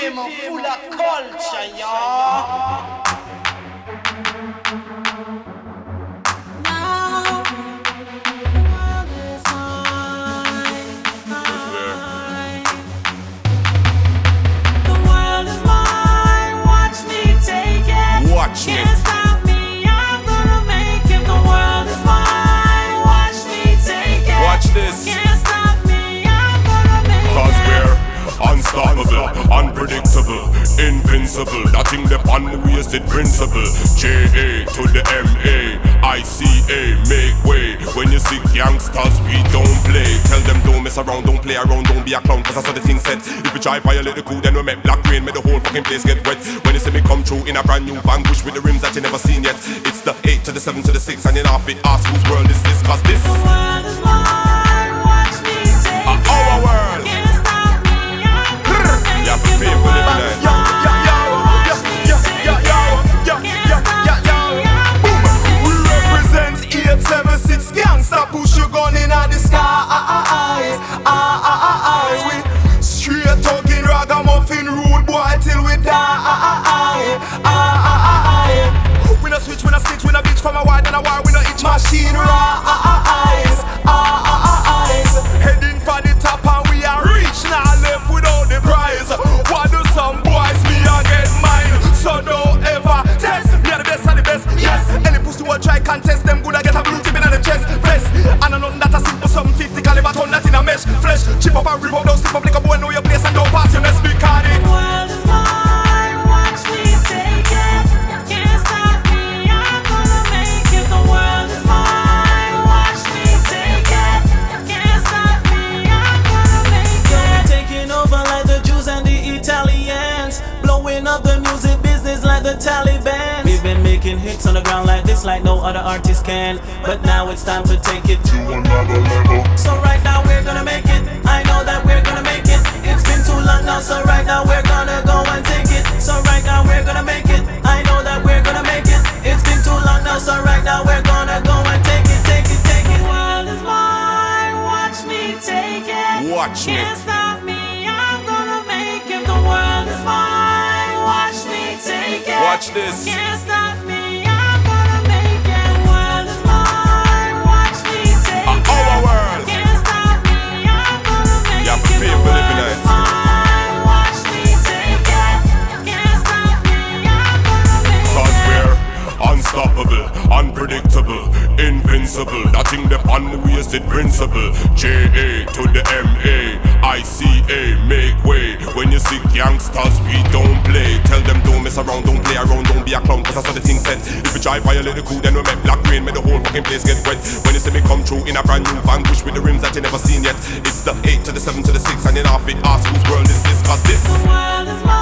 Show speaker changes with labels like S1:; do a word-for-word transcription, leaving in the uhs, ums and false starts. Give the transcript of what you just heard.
S1: regime full of culture, y'all.
S2: Watch me.
S3: Can't stop me, I'm gonna make it. The world is mine. Watch me take it.
S2: Watch this.
S3: Can't stop me, I'm gonna make it.
S2: Cause we're unstoppable, unpredictable, invincible. Nothing upon the wasted principle. J A to the M A, I C A, make way. When you see gangsters, we don't play. Tell them don't mess around, don't play around, don't be a clown. Cause that's how the thing said. If you try violate the cool, then we make black rain, make the whole fucking place get wet. When you see me come through in a brand new van, bush with the rims that you never seen yet. It's the eight to the seven to the six, and you're not fit. Ask whose world is this? Cause this
S3: The world is mine. Watch me take
S2: uh,
S3: it.
S2: our world.
S3: Can't stop me, I'm gonna make
S2: You have to
S3: it.
S2: pay
S3: The
S2: for
S3: world
S2: living
S3: is
S2: it.
S3: mine. Watch me take it. Can't stop me, I'm gonna make
S4: We
S3: it.
S4: represent eight seven six gangsta, push your gun in the sky. We straight talking ragamuffin rude boy till we die. We no switch, we no stitch, we no bitch from a wide and a war, we no itch machine rise. Heading for the top and we are rich, now left without the prize. What do some boys me a get mine? So don't ever test me, are the best of the best. Yes, any pussy will try contest them good. I get a blue tip in the chest, vest. And I know that I simple some fifty caliber turn that in a mesh. Flesh, chip up and rip up, don't slip up like a boy. Know your place and don't pass your mess. Because it
S3: The world is mine. Watch me take it. Can't stop me, I'm gonna make it. The world is mine. Watch me take it. Can't stop me, I'm gonna make it.
S5: We're taking over like the Jews and the Italians, blowing up the music business like the Taliban. We've been making hits on the ground like this, like no other artist can. But now it's time to take it to another level. So right now we're gonna make it. I know that we're gonna make it. It's been too long now, so right now we're gonna go and take it. So right now we're gonna make it. I know that we're gonna make it. It's been too long now, so right now we're gonna go and take it, take it, take it.
S3: The world is mine. Watch me take it.
S2: Watch me.
S3: Can't stop me, I'm gonna make it. The world is mine. Watch me take it.
S2: Watch this.
S3: Can't stop me, I'm gonna make it. The world is mine. Watch me take
S2: Uh,
S3: it.
S2: our world.
S3: Can't stop me, I'm gonna make
S2: You have to
S3: it.
S2: pay
S3: The
S2: for
S3: world
S2: living
S3: is
S2: it.
S3: mine. Watch me take it. Can't stop me, I'm gonna make
S2: Cause
S3: it.
S2: we're unstoppable, unpredictable, invincible. Nothing upon the wasted principle. J A to the M A, I C A, make way. When you see gangsters, we don't play. Tell them don't mess around, don't play around, don't be a clown. Cause that's how the thing said. If you try violate the cool, then we make black rain, make the whole fucking place get wet. When you see me come through in a brand new van, bush with the rims that you never seen yet. It's the eight to the seven to the six, and you're not fit. Ask whose world is this? Cause this
S3: The world is mine.